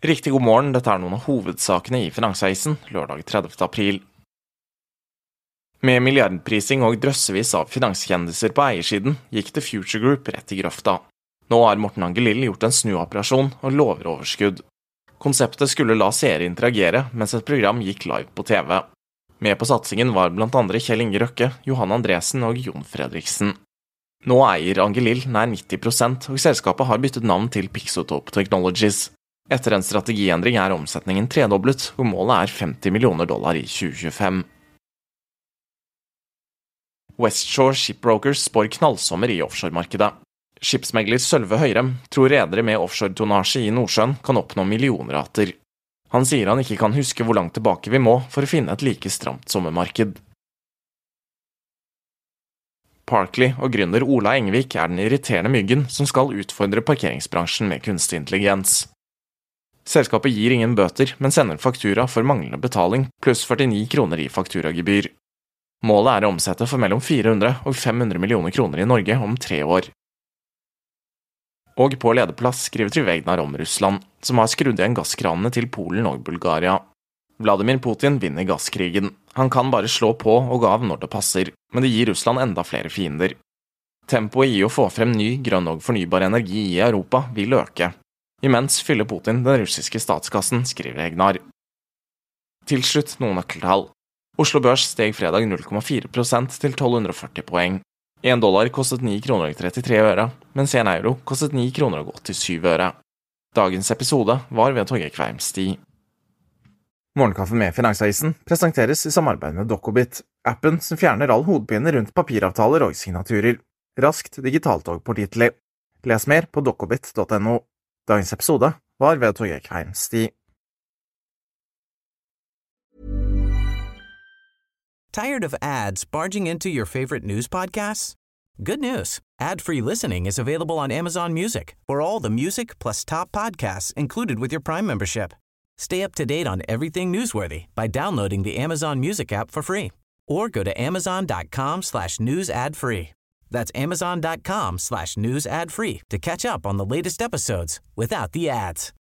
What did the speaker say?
Riktig god morgen, dette noen av hovedsakene i Finansavisen, lørdag 30. april. Med milliardprising og drøssevis av finanskjendiser på eiersiden, gikk The Future Group rett i grøfta. Nå har Morten Angelill gjort en snuoperasjon og lover overskudd. Konseptet skulle la seere interagere, mens et program gikk live på TV. Med på satsingen var blant andre Kjell Inge Røkke, Johan Andresen og Jon Fredriksen. Nå eier Angelill nær 90%, og selskapet har byttet navn til Pixotope Technologies. Etter en strategiendring omsetningen tredoblet, og målet $50 millioner i 2025. Westshore Shipbrokers spår knallsommer i offshoremarkedet. Skipsmegler Sølve Høyrem tror redere med offshore-tonnasje i Nordsjøen kan oppnå millionrater. Han sier han ikke kan huske hvor langt tilbake vi må for å finne et like stramt sommermarked. Parkley og gründer Ola Engvik den irriterende myggen som skal utfordre parkeringsbransjen med kunstig intelligens. Selskapet gir ingen bøter, men sender faktura for manglende betaling, pluss 49 kroner i fakturagebyr. Målet å omsette for mellom 400 og 500 millioner kroner i Norge om 3 år. Og på lederplass skriver Trivegnar om Russland, som har skrudd igjen gasskranene til Polen og Bulgaria. Vladimir Putin vinner gasskrigen. Han kan bare slå på og av når det passer, men det gir Russland enda flere fiender. Tempoet i å få frem ny, grønn og fornybar energi i Europa vil øke. Imens fyller Putin den russiske statskassen, skriver Egnar. Til slutt noen nøkkeltall. Oslo Børs steg fredag 0,4% til 1240 poeng. $1 kostet 9,33 kroner, mens €1 kostet 9,87 kroner. Dagens episode var ved Torgeir Kveimstig. Morgenkaffe med Finansavisen presenteres i samarbeid med Dokobit, appen som fjerner all hodepine rundt papiravtaler og signaturer. Raskt, digitalt og pålitelig. Les mer på dokobit.no. Dagens episode var ved Torgeir Kveimstig. Tired of ads barging into your favorite news podcasts? Good news. Ad-free listening is available on Amazon Music for all the music plus top podcasts included with your Prime membership. Stay up to date on everything newsworthy by downloading the Amazon Music app for free or go to amazon.com/news ad free. That's amazon.com/news ad free to catch up on the latest episodes without the ads.